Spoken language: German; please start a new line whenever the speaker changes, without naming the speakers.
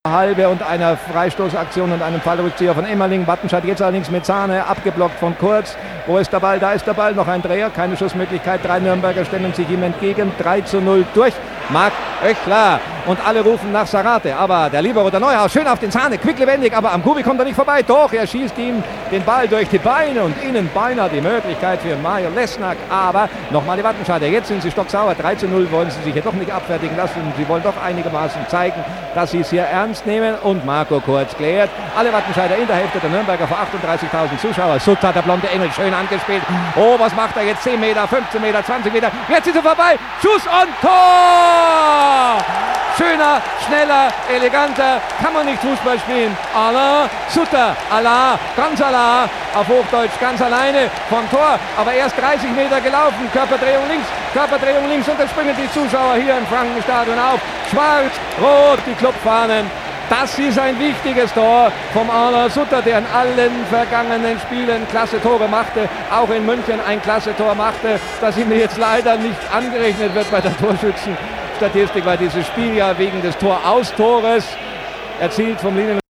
Halbe und einer Freistoßaktion und einem Fallrückzieher von Emmerling. Wattenscheid jetzt allerdings mit Sahne, abgeblockt von Kurz. Wo ist der Ball? Da ist der Ball, noch ein Dreher, keine Schussmöglichkeit. 3 Nürnberger stellen sich ihm entgegen. 3:0 durch Marc Oechler. Und alle rufen nach Sarate, aber der Libero, der Neuhaus, schön auf den Sahne, quicklebendig, aber am Kubi kommt er nicht vorbei. Doch, er schießt ihm den Ball durch die Beine und innen beinahe die Möglichkeit für Mario Lesnak. Aber nochmal die Wattenscheider, jetzt sind sie stocksauer. 3:0 wollen sie sich hier doch nicht abfertigen lassen. Sie wollen doch einigermaßen zeigen, dass sie es hier ernst nehmen. Und Marco Kurz klärt. Alle Wattenscheider in der Hälfte der Nürnberger vor 38.000 Zuschauer. Sutter, der blonde Engel, schön angespielt. Oh, was macht er jetzt? 10 Meter, 15 Meter, 20 Meter. Jetzt ist er vorbei. Schuss und Tor! Schöner, schneller, eleganter, kann man nicht Fußball spielen. Alain Sutter, Alain, ganz Alain, auf Hochdeutsch ganz alleine vom Tor, aber erst 30 Meter gelaufen, Körperdrehung links und dann springen die Zuschauer hier im Frankenstadion auf. Schwarz, rot, die Clubfahnen. Das ist ein wichtiges Tor vom Alain Sutter, der in allen vergangenen Spielen klasse Tore machte, auch in München ein klasse Tor machte, das ihm jetzt leider nicht angerechnet wird bei der Torschützenstatistik, weil dieses Spiel ja wegen des Toraustores erzielt vom Linien